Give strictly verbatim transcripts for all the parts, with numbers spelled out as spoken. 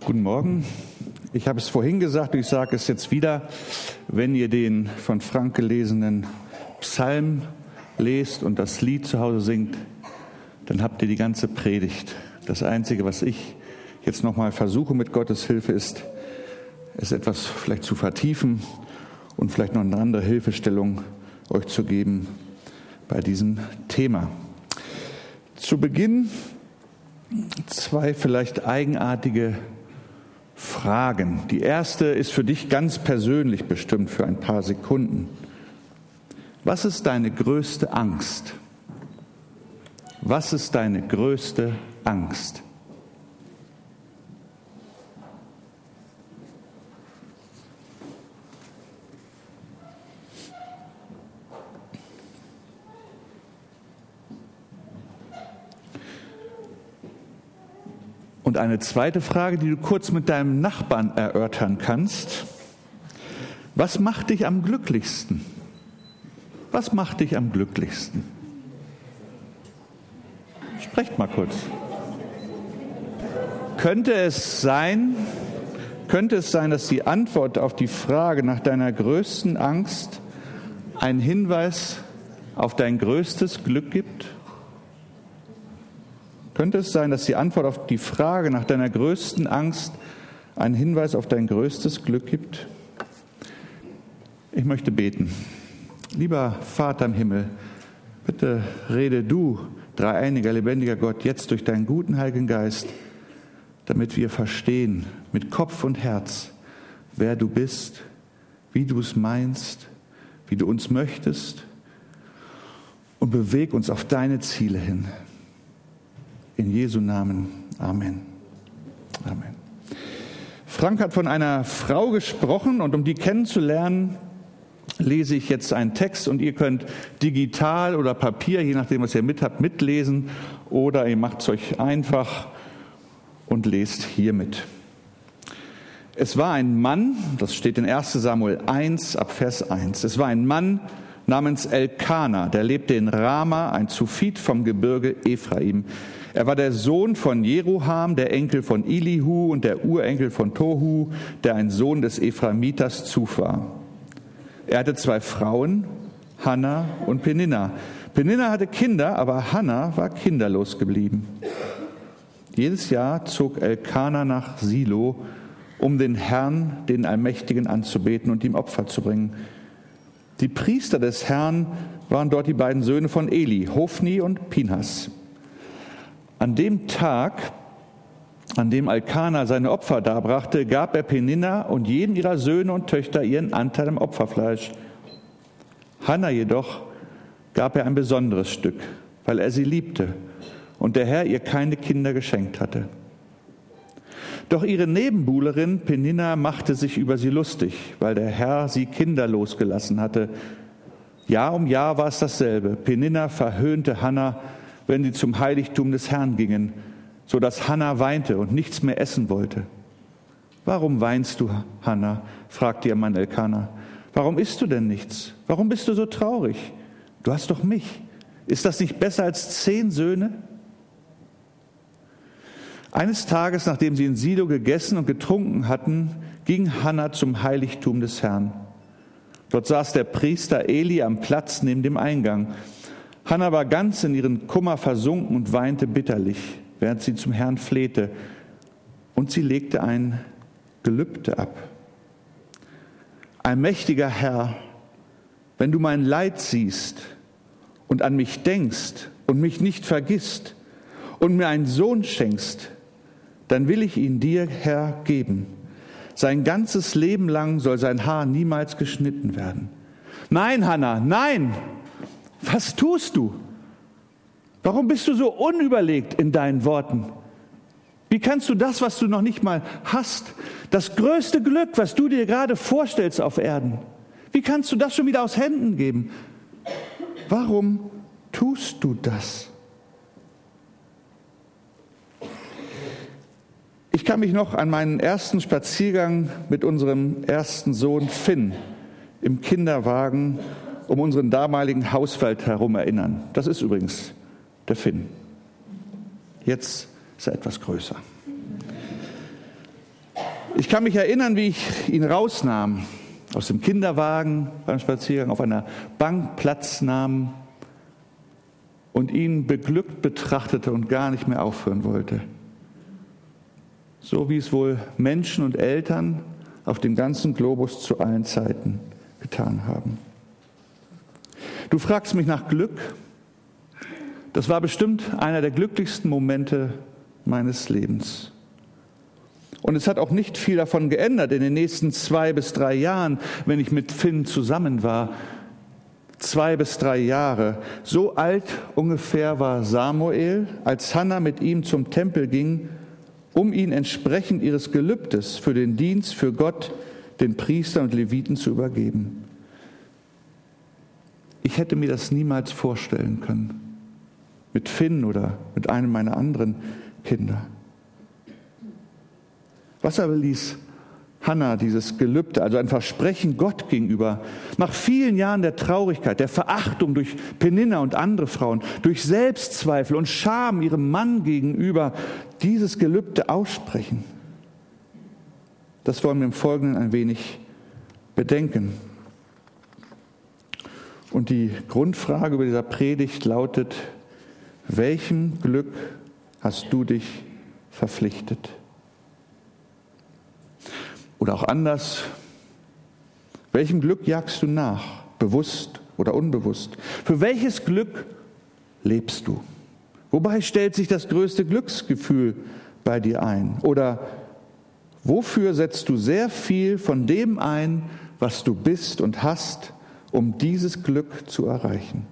Guten Morgen. Ich habe es vorhin gesagt und ich sage es jetzt wieder. Wenn ihr den von Frank gelesenen Psalm lest und das Lied zu Hause singt, dann habt ihr die ganze Predigt. Das Einzige, was ich jetzt nochmal versuche mit Gottes Hilfe, ist, es etwas vielleicht zu vertiefen und vielleicht noch eine andere Hilfestellung euch zu geben bei diesem Thema. Zu Beginn zwei vielleicht eigenartige Fragen. Die erste ist für dich ganz persönlich bestimmt für ein paar Sekunden. Was ist deine größte Angst? Was ist deine größte Angst? Und eine zweite Frage, die du kurz mit deinem Nachbarn erörtern kannst. Was macht dich am glücklichsten? Was macht dich am glücklichsten? Sprecht mal kurz. Könnte es sein, könnte es sein, dass die Antwort auf die Frage nach deiner größten Angst einen Hinweis auf dein größtes Glück gibt? Könnte es sein, dass die Antwort auf die Frage nach deiner größten Angst einen Hinweis auf dein größtes Glück gibt? Ich möchte beten. Lieber Vater im Himmel, bitte rede du, dreieiniger, lebendiger Gott, jetzt durch deinen guten Heiligen Geist, damit wir verstehen, mit Kopf und Herz, wer du bist, wie du es meinst, wie du uns möchtest, und beweg uns auf deine Ziele hin. In Jesu Namen. Amen. Amen. Frank hat von einer Frau gesprochen und um die kennenzulernen, lese ich jetzt einen Text und ihr könnt digital oder Papier, je nachdem was ihr mit habt, mitlesen oder ihr macht es euch einfach und lest hiermit. Es war ein Mann, das steht in erster Samuel eins ab Vers eins, es war ein Mann namens Elkana, der lebte in Rama, ein Zuphit vom Gebirge Ephraim. Er war der Sohn von Jeroham, der Enkel von Elihu und der Urenkel von Tohu, der ein Sohn des Ephraimiters Zuf war. Er hatte zwei Frauen, Hannah und Peninna. Peninna hatte Kinder, aber Hannah war kinderlos geblieben. Jedes Jahr zog Elkana nach Silo, um den Herrn, den Allmächtigen, anzubeten und ihm Opfer zu bringen. Die Priester des Herrn waren dort die beiden Söhne von Eli, Hofni und Pinhas. An dem Tag, an dem Elkana seine Opfer darbrachte, gab er Peninna und jedem ihrer Söhne und Töchter ihren Anteil am Opferfleisch. Hannah jedoch gab er ein besonderes Stück, weil er sie liebte und der Herr ihr keine Kinder geschenkt hatte. Doch ihre Nebenbuhlerin Peninna machte sich über sie lustig, weil der Herr sie kinderlos gelassen hatte. Jahr um Jahr war es dasselbe. Peninna verhöhnte Hannah, wenn sie zum Heiligtum des Herrn gingen, so dass Hannah weinte und nichts mehr essen wollte. »Warum weinst du, Hannah?« fragte ihr Mann Elkana. »Warum isst du denn nichts? Warum bist du so traurig? Du hast doch mich. Ist das nicht besser als zehn Söhne?« Eines Tages, nachdem sie in Silo gegessen und getrunken hatten, ging Hannah zum Heiligtum des Herrn. Dort saß der Priester Eli am Platz neben dem Eingang. Hannah war ganz in ihren Kummer versunken und weinte bitterlich, während sie zum Herrn flehte. Und sie legte ein Gelübde ab. Allmächtiger Herr, wenn du mein Leid siehst und an mich denkst und mich nicht vergisst und mir einen Sohn schenkst, dann will ich ihn dir, Herr, geben. Sein ganzes Leben lang soll sein Haar niemals geschnitten werden. Nein, Hannah, nein! Was tust du? Warum bist du so unüberlegt in deinen Worten? Wie kannst du das, was du noch nicht mal hast, das größte Glück, was du dir gerade vorstellst auf Erden, wie kannst du das schon wieder aus Händen geben? Warum tust du das? Ich kann mich noch an meinen ersten Spaziergang mit unserem ersten Sohn Finn im Kinderwagen um unseren damaligen Hauswald herum erinnern. Das ist übrigens der Finn. Jetzt ist er etwas größer. Ich kann mich erinnern, wie ich ihn rausnahm, aus dem Kinderwagen beim Spaziergang, auf einer Bank Platz nahm und ihn beglückt betrachtete und gar nicht mehr aufhören wollte. So wie es wohl Menschen und Eltern auf dem ganzen Globus zu allen Zeiten getan haben. Du fragst mich nach Glück. Das war bestimmt einer der glücklichsten Momente meines Lebens. Und es hat auch nicht viel davon geändert in den nächsten zwei bis drei Jahren, wenn ich mit Finn zusammen war. Zwei bis drei Jahre. So alt ungefähr war Samuel, als Hannah mit ihm zum Tempel ging, um ihn entsprechend ihres Gelübdes für den Dienst für Gott, den Priestern und Leviten zu übergeben. Ich hätte mir das niemals vorstellen können. Mit Finn oder mit einem meiner anderen Kinder. Was aber ließ Hannah dieses Gelübde, also ein Versprechen Gott gegenüber, nach vielen Jahren der Traurigkeit, der Verachtung durch Peninna und andere Frauen, durch Selbstzweifel und Scham ihrem Mann gegenüber, dieses Gelübde aussprechen? Das wollen wir im Folgenden ein wenig bedenken. Und die Grundfrage über dieser Predigt lautet: Welchem Glück hast du dich verpflichtet? Oder auch anders: Welchem Glück jagst du nach, bewusst oder unbewusst? Für welches Glück lebst du? Wobei stellt sich das größte Glücksgefühl bei dir ein? Oder wofür setzt du sehr viel von dem ein, was du bist und hast, um dieses Glück zu erreichen?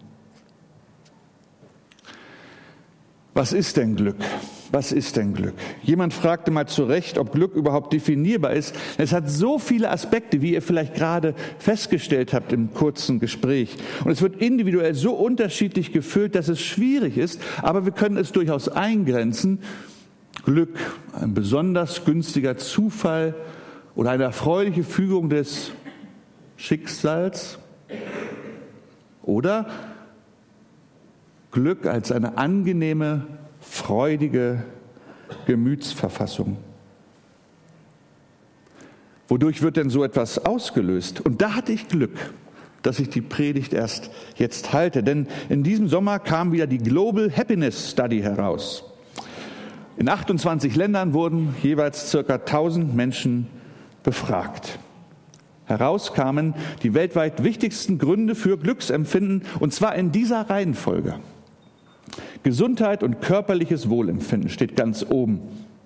Was ist denn Glück? Was ist denn Glück? Jemand fragte mal zu Recht, ob Glück überhaupt definierbar ist. Es hat so viele Aspekte, wie ihr vielleicht gerade festgestellt habt im kurzen Gespräch. Und es wird individuell so unterschiedlich gefüllt, dass es schwierig ist, aber wir können es durchaus eingrenzen. Glück, ein besonders günstiger Zufall oder eine erfreuliche Fügung des Schicksals. Oder Glück als eine angenehme, freudige Gemütsverfassung. Wodurch wird denn so etwas ausgelöst? Und da hatte ich Glück, dass ich die Predigt erst jetzt halte. Denn in diesem Sommer kam wieder die Global Happiness Study heraus. In achtundzwanzig Ländern wurden jeweils circa tausend Menschen befragt. Heraus kamen die weltweit wichtigsten Gründe für Glücksempfinden, und zwar in dieser Reihenfolge. Gesundheit und körperliches Wohlempfinden steht ganz oben.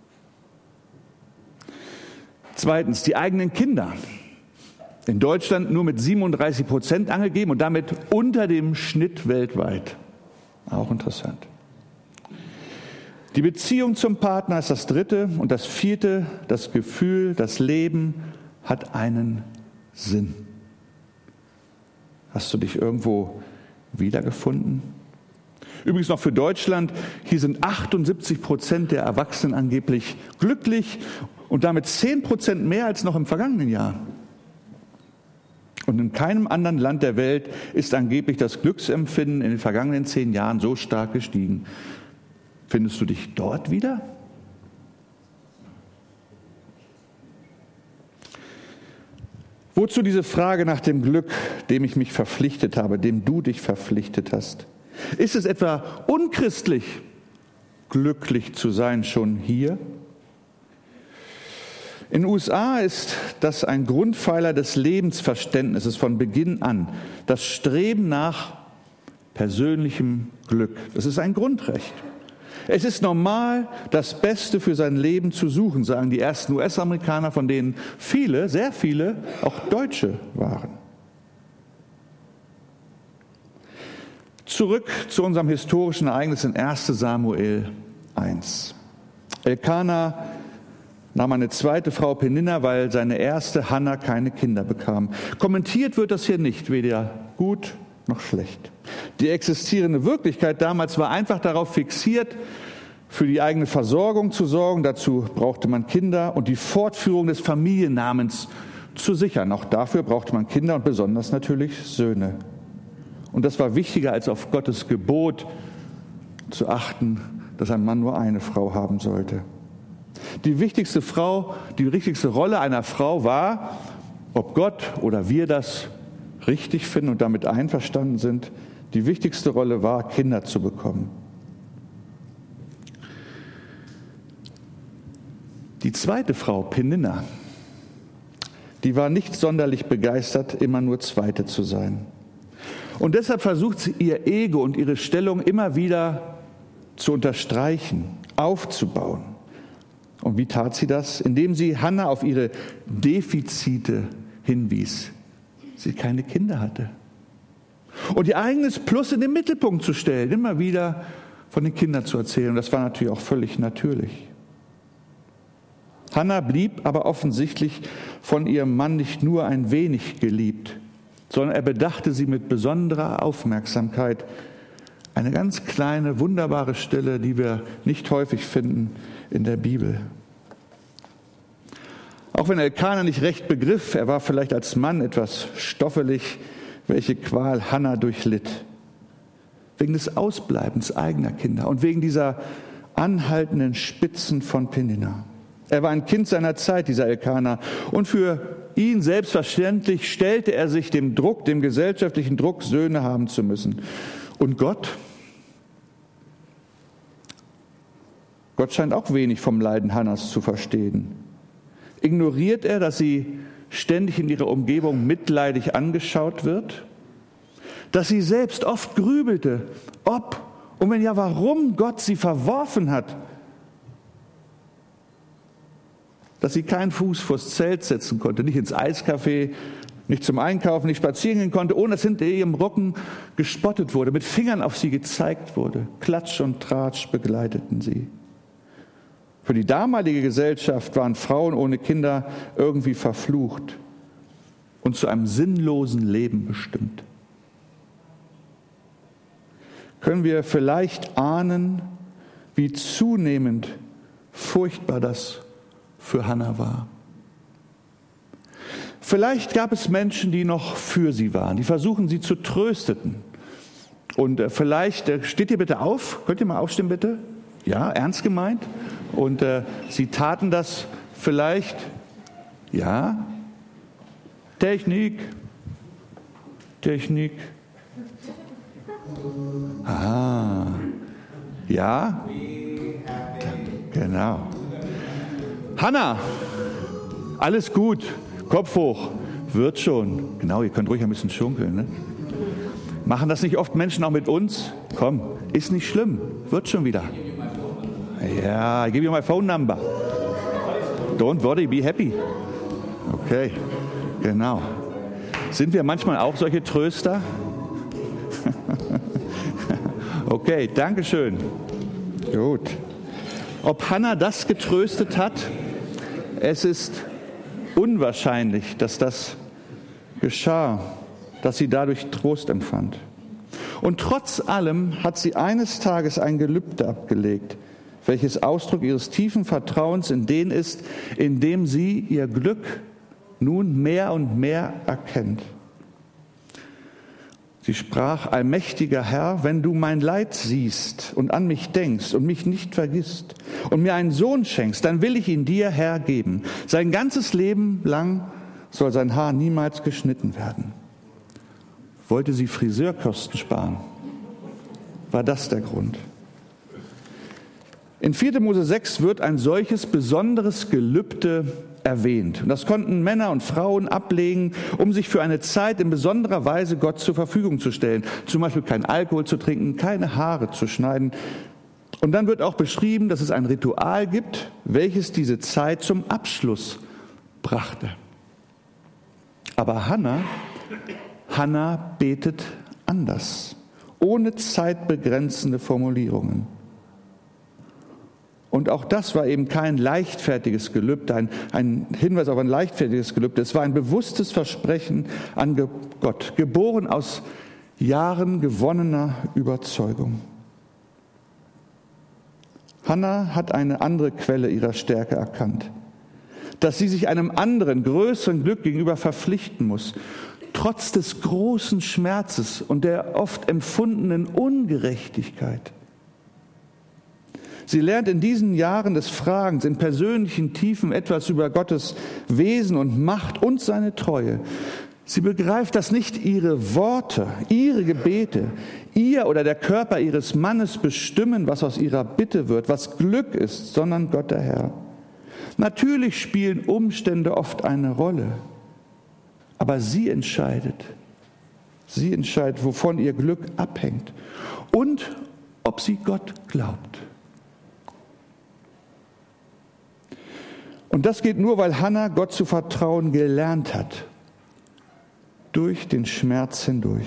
Zweitens, die eigenen Kinder. In Deutschland nur mit siebenunddreißig Prozent angegeben und damit unter dem Schnitt weltweit. Auch interessant. Die Beziehung zum Partner ist das dritte. Und das vierte, das Gefühl, das Leben hat einen Sinn. Hast du dich irgendwo wiedergefunden? Übrigens noch für Deutschland, hier sind achtundsiebzig Prozent der Erwachsenen angeblich glücklich und damit zehn Prozent mehr als noch im vergangenen Jahr. Und in keinem anderen Land der Welt ist angeblich das Glücksempfinden in den vergangenen zehn Jahren so stark gestiegen. Findest du dich dort wieder? Wozu diese Frage nach dem Glück, dem ich mich verpflichtet habe, dem du dich verpflichtet hast? Ist es etwa unchristlich, glücklich zu sein schon hier? In den U S A ist das ein Grundpfeiler des Lebensverständnisses von Beginn an. Das Streben nach persönlichem Glück. Das ist ein Grundrecht. Es ist normal, das Beste für sein Leben zu suchen, sagen die ersten U S-Amerikaner, von denen viele, sehr viele, auch Deutsche waren. Zurück zu unserem historischen Ereignis in erster Samuel eins. Elkana nahm eine zweite Frau Peninna, weil seine erste Hannah keine Kinder bekam. Kommentiert wird das hier nicht, weder gut noch schlecht. Die existierende Wirklichkeit damals war einfach darauf fixiert, für die eigene Versorgung zu sorgen. Dazu brauchte man Kinder und die Fortführung des Familiennamens zu sichern. Auch dafür brauchte man Kinder und besonders natürlich Söhne. Und das war wichtiger, als auf Gottes Gebot zu achten, dass ein Mann nur eine Frau haben sollte. Die wichtigste Frau, die wichtigste Rolle einer Frau war, ob Gott oder wir das richtig finden und damit einverstanden sind, die wichtigste Rolle war, Kinder zu bekommen. Die zweite Frau, Peninna, die war nicht sonderlich begeistert, immer nur Zweite zu sein. Und deshalb versucht sie, ihr Ego und ihre Stellung immer wieder zu unterstreichen, aufzubauen. Und wie tat sie das? Indem sie Hannah auf ihre Defizite hinwies. Sie keine Kinder hatte. Und ihr eigenes Plus in den Mittelpunkt zu stellen, immer wieder von den Kindern zu erzählen. Und das war natürlich auch völlig natürlich. Hannah blieb aber offensichtlich von ihrem Mann nicht nur ein wenig geliebt, sondern er bedachte sie mit besonderer Aufmerksamkeit. Eine ganz kleine, wunderbare Stelle, die wir nicht häufig finden in der Bibel. Auch wenn Elkana nicht recht begriff, er war vielleicht als Mann etwas stoffelig, welche Qual Hannah durchlitt. Wegen des Ausbleibens eigener Kinder und wegen dieser anhaltenden Spitzen von Peninna. Er war ein Kind seiner Zeit, dieser Elkana, und für ihn selbstverständlich stellte er sich dem Druck, dem gesellschaftlichen Druck, Söhne haben zu müssen. Und Gott? Gott scheint auch wenig vom Leiden Hannas zu verstehen. Ignoriert er, dass sie ständig in ihrer Umgebung mitleidig angeschaut wird? Dass sie selbst oft grübelte, ob und wenn ja, warum Gott sie verworfen hat? Dass sie keinen Fuß vors Zelt setzen konnte, nicht ins Eiscafé, nicht zum Einkaufen, nicht spazieren gehen konnte, ohne dass hinter ihrem Rücken gespottet wurde, mit Fingern auf sie gezeigt wurde. Klatsch und Tratsch begleiteten sie. Für die damalige Gesellschaft waren Frauen ohne Kinder irgendwie verflucht und zu einem sinnlosen Leben bestimmt. Können wir vielleicht ahnen, wie zunehmend furchtbar das für Hannah war? Vielleicht gab es Menschen, die noch für sie waren, die versuchen, sie zu trösten. Und äh, vielleicht, äh, steht ihr bitte auf, könnt ihr mal aufstehen bitte? Ja, ernst gemeint. Und äh, sie taten das vielleicht, ja, Technik, Technik. Ah, ja, genau. Hannah, alles gut, Kopf hoch, wird schon. Genau, ihr könnt ruhig ein bisschen schunkeln. Ne? Machen das nicht oft Menschen auch mit uns? Komm, ist nicht schlimm, wird schon wieder. Ja, I give you my phone number. Don't worry, be happy. Okay, genau. Sind wir manchmal auch solche Tröster? Okay, danke schön. Gut. Ob Hannah das getröstet hat? Es ist unwahrscheinlich, dass das geschah, dass sie dadurch Trost empfand. Und trotz allem hat sie eines Tages ein Gelübde abgelegt, welches Ausdruck ihres tiefen Vertrauens in den ist, in dem sie ihr Glück nun mehr und mehr erkennt. Sie sprach: Allmächtiger Herr, wenn du mein Leid siehst und an mich denkst und mich nicht vergisst und mir einen Sohn schenkst, dann will ich ihn dir, Herr, geben. Sein ganzes Leben lang soll sein Haar niemals geschnitten werden. Wollte sie Friseurkosten sparen? War das der Grund? In vierter Mose sechs wird ein solches besonderes Gelübde erwähnt. Und das konnten Männer und Frauen ablegen, um sich für eine Zeit in besonderer Weise Gott zur Verfügung zu stellen. Zum Beispiel kein Alkohol zu trinken, keine Haare zu schneiden. Und dann wird auch beschrieben, dass es ein Ritual gibt, welches diese Zeit zum Abschluss brachte. Aber Hannah, Hannah betet anders, ohne zeitbegrenzende Formulierungen. Und auch das war eben kein leichtfertiges Gelübde, ein, ein Hinweis auf ein leichtfertiges Gelübde. Es war ein bewusstes Versprechen an Gott, geboren aus Jahren gewonnener Überzeugung. Hannah hat eine andere Quelle ihrer Stärke erkannt, dass sie sich einem anderen, größeren Glück gegenüber verpflichten muss, trotz des großen Schmerzes und der oft empfundenen Ungerechtigkeit. Sie lernt in diesen Jahren des Fragens, in persönlichen Tiefen etwas über Gottes Wesen und Macht und seine Treue. Sie begreift, dass nicht ihre Worte, ihre Gebete, ihr oder der Körper ihres Mannes bestimmen, was aus ihrer Bitte wird, was Glück ist, sondern Gott der Herr. Natürlich spielen Umstände oft eine Rolle, aber sie entscheidet. Sie entscheidet, wovon ihr Glück abhängt und ob sie Gott glaubt. Und das geht nur, weil Hannah Gott zu vertrauen gelernt hat. Durch den Schmerz hindurch.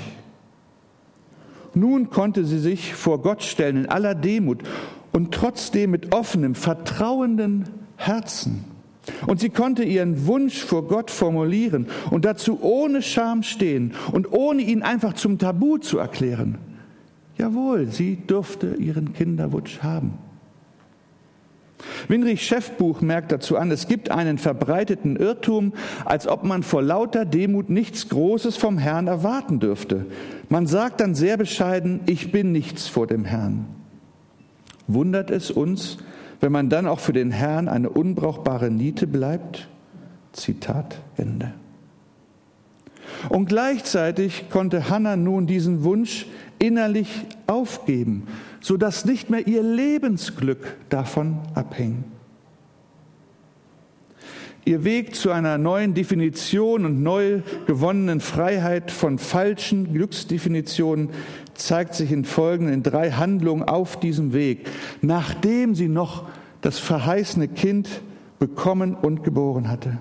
Nun konnte sie sich vor Gott stellen in aller Demut und trotzdem mit offenem, vertrauenden Herzen. Und sie konnte ihren Wunsch vor Gott formulieren und dazu ohne Scham stehen und ohne ihn einfach zum Tabu zu erklären. Jawohl, sie durfte ihren Kinderwunsch haben. Winrich Schäffbuch merkt dazu an, es gibt einen verbreiteten Irrtum, als ob man vor lauter Demut nichts Großes vom Herrn erwarten dürfte. Man sagt dann sehr bescheiden, ich bin nichts vor dem Herrn. Wundert es uns, wenn man dann auch für den Herrn eine unbrauchbare Niete bleibt? Zitat Ende. Und gleichzeitig konnte Hannah nun diesen Wunsch innerlich aufgeben, sodass nicht mehr ihr Lebensglück davon abhing. Ihr Weg zu einer neuen Definition und neu gewonnenen Freiheit von falschen Glücksdefinitionen zeigt sich in folgenden drei Handlungen auf diesem Weg, nachdem sie noch das verheißene Kind bekommen und geboren hatte.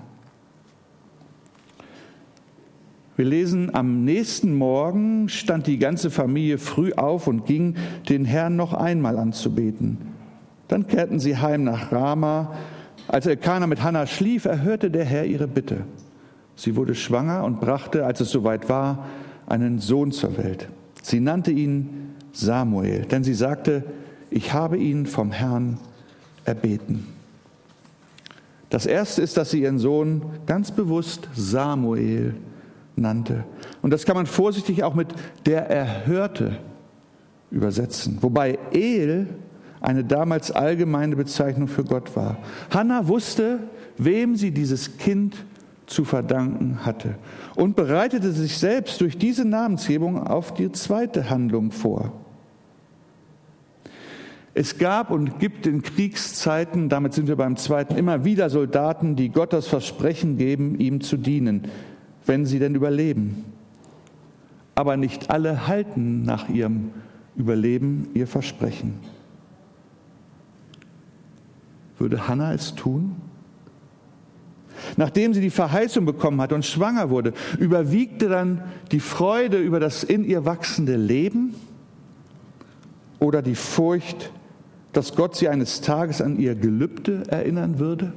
Wir lesen, am nächsten Morgen stand die ganze Familie früh auf und ging, den Herrn noch einmal anzubeten. Dann kehrten sie heim nach Rama. Als Elkana mit Hannah schlief, erhörte der Herr ihre Bitte. Sie wurde schwanger und brachte, als es soweit war, einen Sohn zur Welt. Sie nannte ihn Samuel, denn sie sagte, ich habe ihn vom Herrn erbeten. Das Erste ist, dass sie ihren Sohn ganz bewusst Samuel nannte. Und das kann man vorsichtig auch mit der Erhörte übersetzen. Wobei El eine damals allgemeine Bezeichnung für Gott war. Hannah wusste, wem sie dieses Kind zu verdanken hatte und bereitete sich selbst durch diese Namensgebung auf die zweite Handlung vor. Es gab und gibt in Kriegszeiten, damit sind wir beim zweiten, immer wieder Soldaten, die Gott das Versprechen geben, ihm zu dienen, wenn sie denn überleben. Aber nicht alle halten nach ihrem Überleben ihr Versprechen. Würde Hannah es tun? Nachdem sie die Verheißung bekommen hatte und schwanger wurde, überwiegte dann die Freude über das in ihr wachsende Leben oder die Furcht, dass Gott sie eines Tages an ihr Gelübde erinnern würde?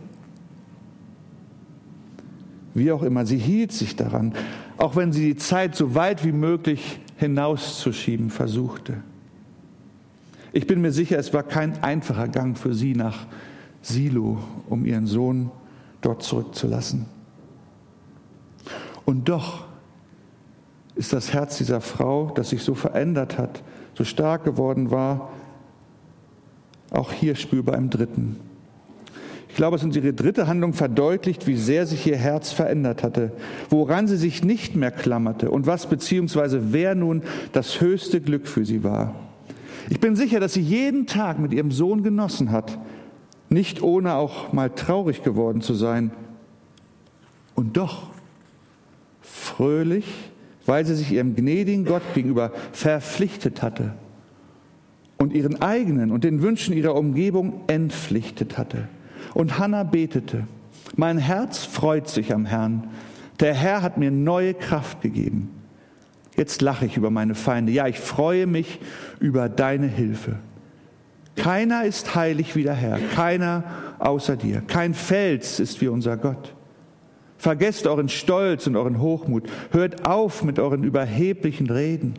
Wie auch immer, sie hielt sich daran, auch wenn sie die Zeit so weit wie möglich hinauszuschieben versuchte. Ich bin mir sicher, es war kein einfacher Gang für sie nach Silo, um ihren Sohn dort zurückzulassen. Und doch ist das Herz dieser Frau, das sich so verändert hat, so stark geworden war, auch hier spürbar im Dritten. Ich glaube, es unsere dritte Handlung verdeutlicht, wie sehr sich ihr Herz verändert hatte, woran sie sich nicht mehr klammerte und was beziehungsweise wer nun das höchste Glück für sie war. Ich bin sicher, dass sie jeden Tag mit ihrem Sohn genossen hat, nicht ohne auch mal traurig geworden zu sein. Und doch fröhlich, weil sie sich ihrem gnädigen Gott gegenüber verpflichtet hatte und ihren eigenen und den Wünschen ihrer Umgebung entpflichtet hatte. Und Hannah betete, mein Herz freut sich am Herrn. Der Herr hat mir neue Kraft gegeben. Jetzt lache ich über meine Feinde. Ja, ich freue mich über deine Hilfe. Keiner ist heilig wie der Herr, keiner außer dir. Kein Fels ist wie unser Gott. Vergesst euren Stolz und euren Hochmut. Hört auf mit euren überheblichen Reden.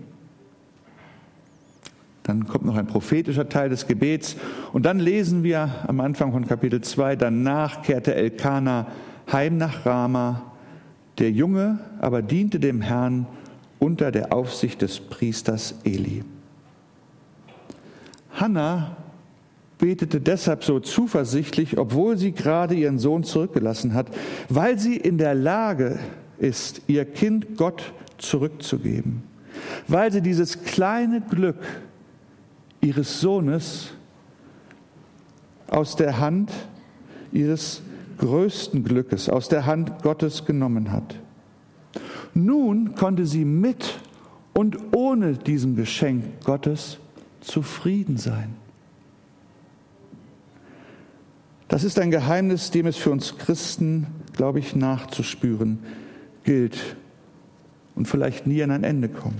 Dann kommt noch ein prophetischer Teil des Gebets. Und dann lesen wir am Anfang von Kapitel zwei, danach kehrte Elkana heim nach Rama. Der Junge aber diente dem Herrn unter der Aufsicht des Priesters Eli. Hannah betete deshalb so zuversichtlich, obwohl sie gerade ihren Sohn zurückgelassen hat, weil sie in der Lage ist, ihr Kind Gott zurückzugeben, weil sie dieses kleine Glück ihres Sohnes aus der Hand ihres größten Glückes, aus der Hand Gottes genommen hat. Nun konnte sie mit und ohne diesem Geschenk Gottes zufrieden sein. Das ist ein Geheimnis, dem es für uns Christen, glaube ich, nachzuspüren gilt und vielleicht nie an ein Ende kommen.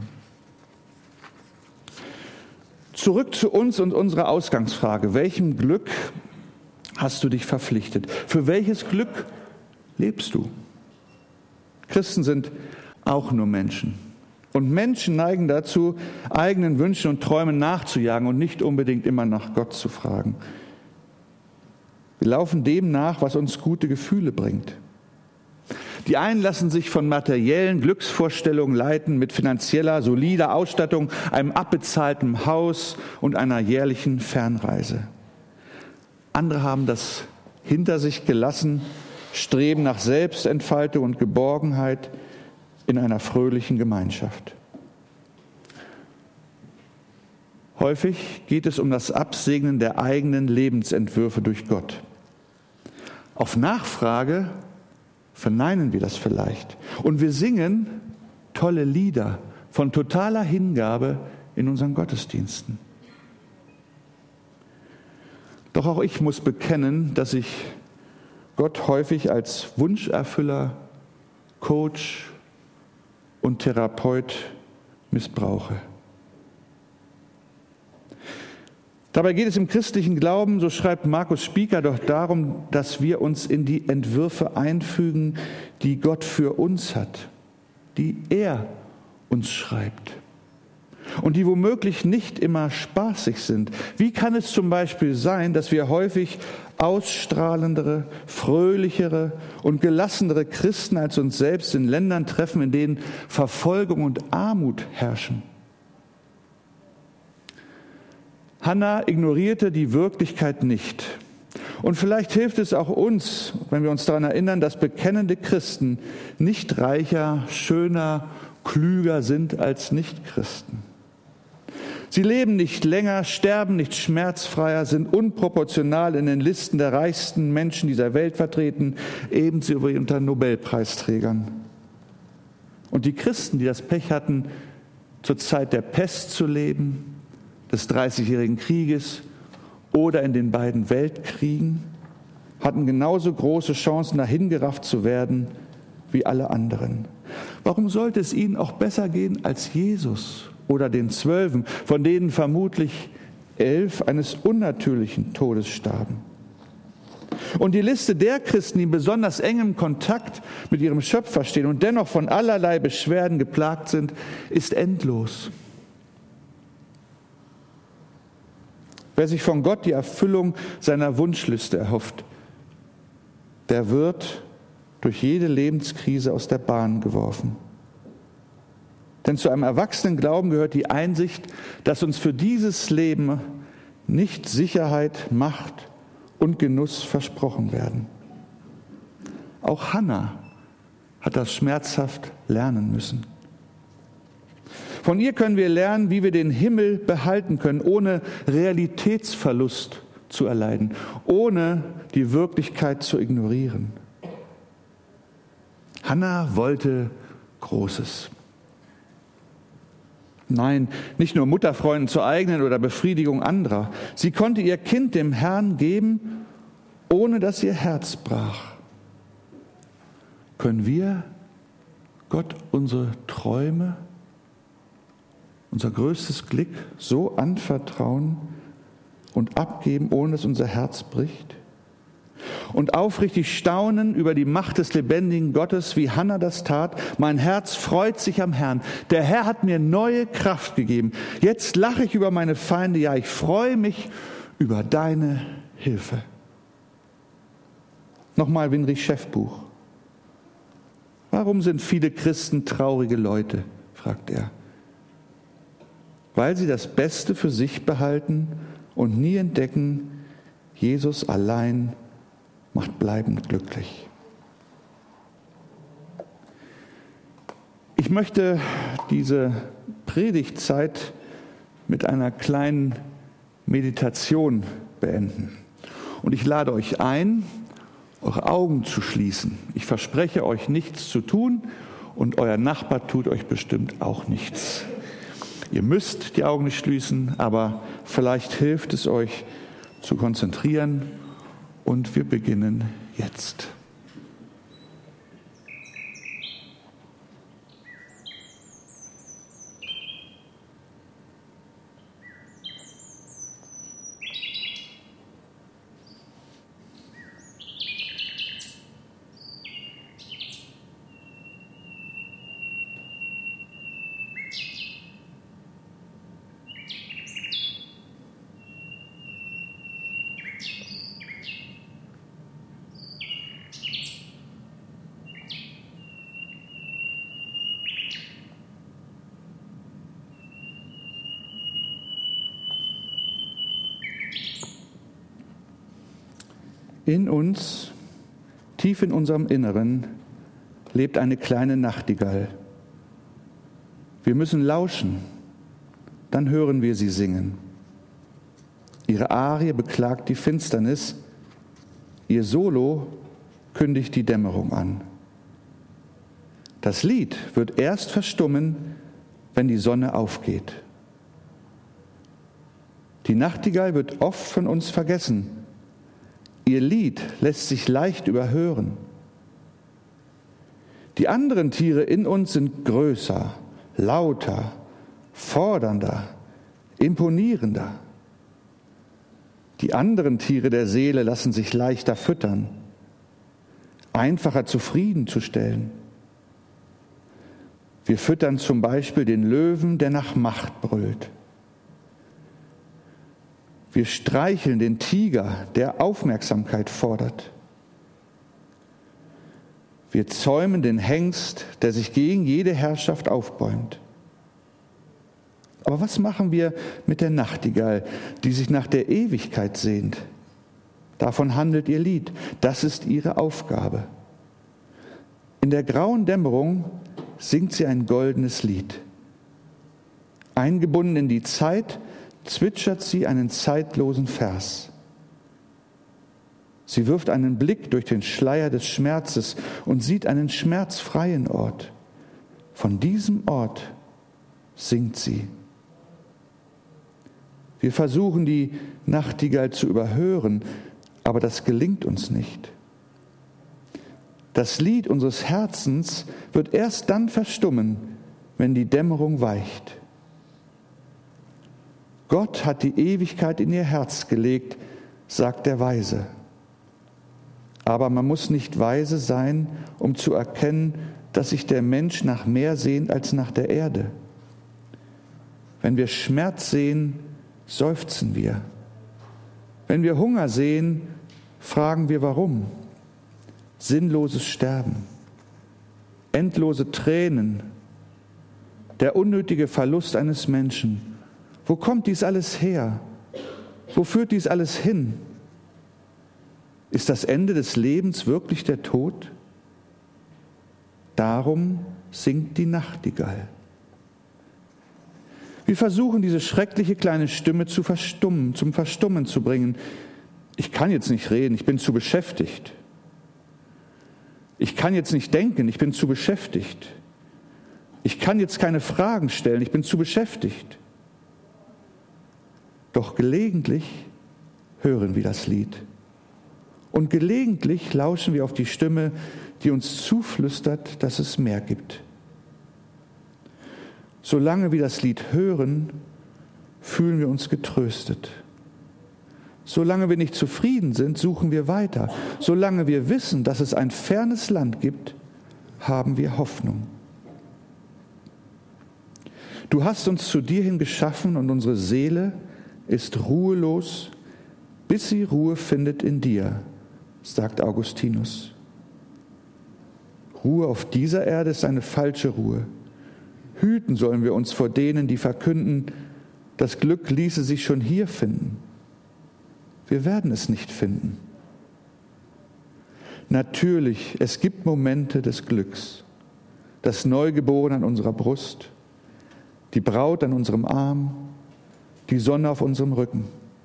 Zurück zu uns und unserer Ausgangsfrage. Welchem Glück hast du dich verpflichtet? Für welches Glück lebst du? Christen sind auch nur Menschen. Und Menschen neigen dazu, eigenen Wünschen und Träumen nachzujagen und nicht unbedingt immer nach Gott zu fragen. Wir laufen dem nach, was uns gute Gefühle bringt. Die einen lassen sich von materiellen Glücksvorstellungen leiten, mit finanzieller, solider Ausstattung, einem abbezahlten Haus und einer jährlichen Fernreise. Andere haben das hinter sich gelassen, streben nach Selbstentfaltung und Geborgenheit in einer fröhlichen Gemeinschaft. Häufig geht es um das Absegnen der eigenen Lebensentwürfe durch Gott. Auf Nachfrage verneinen wir das vielleicht. Und wir singen tolle Lieder von totaler Hingabe in unseren Gottesdiensten. Doch auch ich muss bekennen, dass ich Gott häufig als Wunscherfüller, Coach und Therapeut missbrauche. Dabei geht es im christlichen Glauben, so schreibt Markus Spieker, doch darum, dass wir uns in die Entwürfe einfügen, die Gott für uns hat, die er uns schreibt und die womöglich nicht immer spaßig sind. Wie kann es zum Beispiel sein, dass wir häufig ausstrahlendere, fröhlichere und gelassenere Christen als uns selbst in Ländern treffen, in denen Verfolgung und Armut herrschen? Hannah ignorierte die Wirklichkeit nicht. Und vielleicht hilft es auch uns, wenn wir uns daran erinnern, dass bekennende Christen nicht reicher, schöner, klüger sind als Nichtchristen. Sie leben nicht länger, sterben nicht schmerzfreier, sind unproportional in den Listen der reichsten Menschen dieser Welt vertreten, ebenso wie unter Nobelpreisträgern. Und die Christen, die das Pech hatten, zur Zeit der Pest zu leben, des Dreißigjährigen Krieges oder in den beiden Weltkriegen, hatten genauso große Chancen, dahingerafft zu werden wie alle anderen. Warum sollte es ihnen auch besser gehen als Jesus oder den Zwölfen, von denen vermutlich elf eines unnatürlichen Todes starben? Und die Liste der Christen, die in besonders engem Kontakt mit ihrem Schöpfer stehen und dennoch von allerlei Beschwerden geplagt sind, ist endlos. Wer sich von Gott die Erfüllung seiner Wunschliste erhofft, der wird durch jede Lebenskrise aus der Bahn geworfen. Denn zu einem erwachsenen Glauben gehört die Einsicht, dass uns für dieses Leben nicht Sicherheit, Macht und Genuss versprochen werden. Auch Hannah hat das schmerzhaft lernen müssen. Von ihr können wir lernen, wie wir den Himmel behalten können, ohne Realitätsverlust zu erleiden, ohne die Wirklichkeit zu ignorieren. Hannah wollte Großes. Nein, nicht nur Mutterfreunden zur eigenen oder Befriedigung anderer. Sie konnte ihr Kind dem Herrn geben, ohne dass ihr Herz brach. Können wir Gott unsere Träume, unser größtes Glück so anvertrauen und abgeben, ohne dass unser Herz bricht? Und aufrichtig staunen über die Macht des lebendigen Gottes, wie Hannah das tat. Mein Herz freut sich am Herrn. Der Herr hat mir neue Kraft gegeben. Jetzt lache ich über meine Feinde. Ja, ich freue mich über deine Hilfe. Nochmal Winrich Schäffbuch. Warum sind viele Christen traurige Leute? Fragt er. Weil sie das Beste für sich behalten und nie entdecken, Jesus allein macht bleibend glücklich. Ich möchte diese Predigtzeit mit einer kleinen Meditation beenden. Und ich lade euch ein, eure Augen zu schließen. Ich verspreche euch nichts zu tun und euer Nachbar tut euch bestimmt auch nichts. Ihr müsst die Augen nicht schließen, aber vielleicht hilft es euch zu konzentrieren und wir beginnen jetzt. In uns, tief in unserem Inneren, lebt eine kleine Nachtigall. Wir müssen lauschen, dann hören wir sie singen. Ihre Arie beklagt die Finsternis, ihr Solo kündigt die Dämmerung an. Das Lied wird erst verstummen, wenn die Sonne aufgeht. Die Nachtigall wird oft von uns vergessen. Ihr Lied lässt sich leicht überhören. Die anderen Tiere in uns sind größer, lauter, fordernder, imponierender. Die anderen Tiere der Seele lassen sich leichter füttern, einfacher zufriedenzustellen. Wir füttern zum Beispiel den Löwen, der nach Macht brüllt. Wir streicheln den Tiger, der Aufmerksamkeit fordert. Wir zäumen den Hengst, der sich gegen jede Herrschaft aufbäumt. Aber was machen wir mit der Nachtigall, die sich nach der Ewigkeit sehnt? Davon handelt ihr Lied. Das ist ihre Aufgabe. In der grauen Dämmerung singt sie ein goldenes Lied. Eingebunden in die Zeit zwitschert sie einen zeitlosen Vers. Sie wirft einen Blick durch den Schleier des Schmerzes und sieht einen schmerzfreien Ort. Von diesem Ort singt sie. Wir versuchen, die Nachtigall zu überhören, aber das gelingt uns nicht. Das Lied unseres Herzens wird erst dann verstummen, wenn die Dämmerung weicht. Gott hat die Ewigkeit in ihr Herz gelegt, sagt der Weise. Aber man muss nicht weise sein, um zu erkennen, dass sich der Mensch nach mehr sehnt als nach der Erde. Wenn wir Schmerz sehen, seufzen wir. Wenn wir Hunger sehen, fragen wir warum. Sinnloses Sterben, endlose Tränen, der unnötige Verlust eines Menschen. Wo kommt dies alles her? Wo führt dies alles hin? Ist das Ende des Lebens wirklich der Tod? Darum singt die Nachtigall. Wir versuchen, diese schreckliche kleine Stimme zu verstummen, zum Verstummen zu bringen. Ich kann jetzt nicht reden, ich bin zu beschäftigt. Ich kann jetzt nicht denken, ich bin zu beschäftigt. Ich kann jetzt keine Fragen stellen, ich bin zu beschäftigt. Doch gelegentlich hören wir das Lied. Und gelegentlich lauschen wir auf die Stimme, die uns zuflüstert, dass es mehr gibt. Solange wir das Lied hören, fühlen wir uns getröstet. Solange wir nicht zufrieden sind, suchen wir weiter. Solange wir wissen, dass es ein fernes Land gibt, haben wir Hoffnung. Du hast uns zu dir hin geschaffen und unsere Seele ist ruhelos, bis sie Ruhe findet in dir, sagt Augustinus. Ruhe auf dieser Erde ist eine falsche Ruhe. Hüten sollen wir uns vor denen, die verkünden, das Glück ließe sich schon hier finden. Wir werden es nicht finden. Natürlich, es gibt Momente des Glücks. Das Neugeborene an unserer Brust, die Braut an unserem Arm, die Sonne auf unserem Rücken.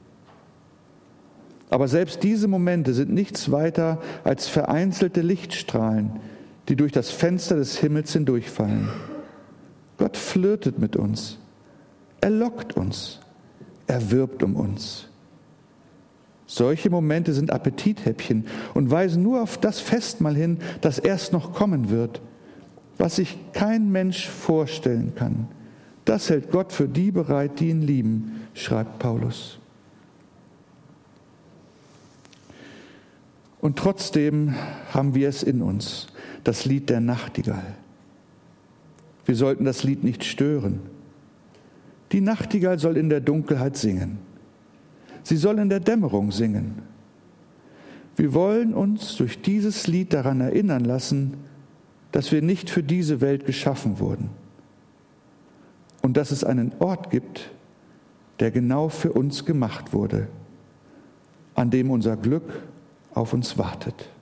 Aber selbst diese Momente sind nichts weiter als vereinzelte Lichtstrahlen, die durch das Fenster des Himmels hindurchfallen. Gott flirtet mit uns, er lockt uns, er wirbt um uns. Solche Momente sind Appetithäppchen und weisen nur auf das Festmahl hin, das erst noch kommen wird, was sich kein Mensch vorstellen kann. Das hält Gott für die bereit, die ihn lieben, schreibt Paulus. Und trotzdem haben wir es in uns, das Lied der Nachtigall. Wir sollten das Lied nicht stören. Die Nachtigall soll in der Dunkelheit singen. Sie soll in der Dämmerung singen. Wir wollen uns durch dieses Lied daran erinnern lassen, dass wir nicht für diese Welt geschaffen wurden und dass es einen Ort gibt, der genau für uns gemacht wurde, an dem unser Glück auf uns wartet.